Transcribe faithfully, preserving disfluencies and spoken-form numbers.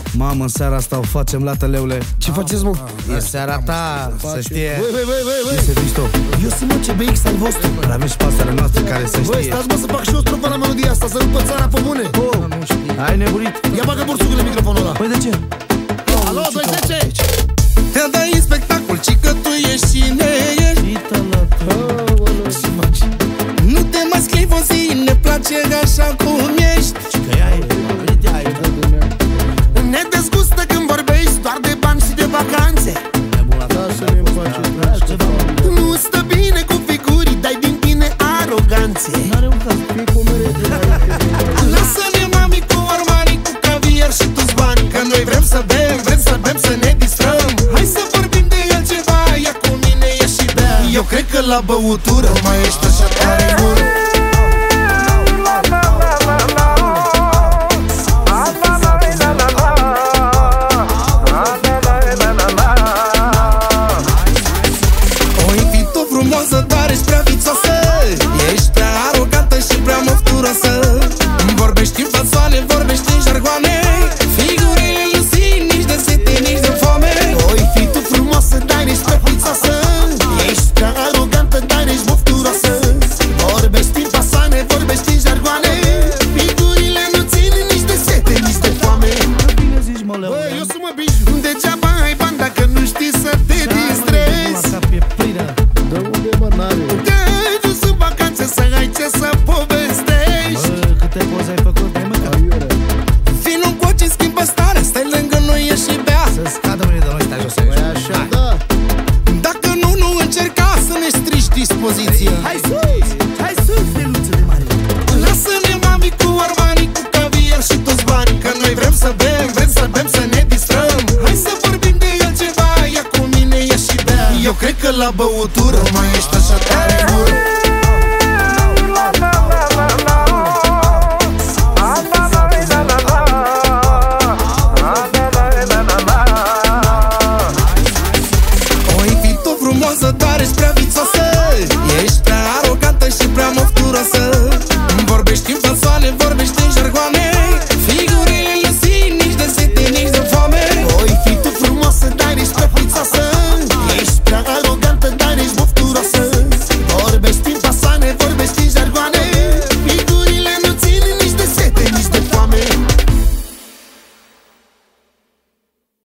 Mamă, în seara asta o facem la tăleule. Ce faceți, mă? E seara ta, să știe. Băi, băi, băi, băi, băi. Ce se mișto? Eu sunt, mă, C B X al vostru. Dar avem și pasărea noastră care să Băi, știe. stați, mă, să fac și o strofă la melodia asta, să rupă țara pe bune. Ai nebunit? Ia bagă bursucule microfonul ăla. Păi de ce? Alo, doi zece. Te dai în spectacol, ci că tu ești cine ești. Ce faci? Nu te mai sclivozi, ne place așa cum ești. Ne dezgustă când vorbești doar de bani și de vacanțe. Nu stă bine cu figuri, dai din tine aroganțe. Lasă-ne, mami, cu Armani, cu caviar și tu-ți bani. Că noi vrem să bem, vrem să bem, să ne distrăm. Hai să vorbim de altceva, ia cu mine, ia și bea. Eu cred că la băutură mai ești așa tare bun. Frumoasă, dar ești prea vițoasă. Ești prea arogantă și prea mofturoasă. Vorbești în fasoane, vorbești în jargoane. Figurile nu simt nici de sete, nici de foame. Oi fi tu frumoasă, dar ești prea vițoasă. Ești prea arogantă, dar ești mofturoasă. Vorbești în fasoane, vorbești în jargoane. Figurile nu țin nici de sete, nici de foame. Băi, eu sunt, mă, Biju. Degeaba ai bani dacă nu știi să te distrezi. De unde, mă, n-are? Te-ai dus în vacanțe să ai ce să povestești. Bă, câte poze ai făcut de mâncă? Vino încoace, schimbă starea, stai lângă noi, e și bea. Să scadă mâine de noi, stai jos aici. Băi, așa, da. Dacă nu, nu încerca să ne strici dispoziția. Hai sus, hai sus, steluță de mare. Lasă-ne, mami, cu Armani, cu caviar și toți bani. Că noi vrem să bem, vrem să bem, să ne distrăm. Hai să vorbim de altceva, ia cu mine, ia și bea. Eu cred că la băutură mai ești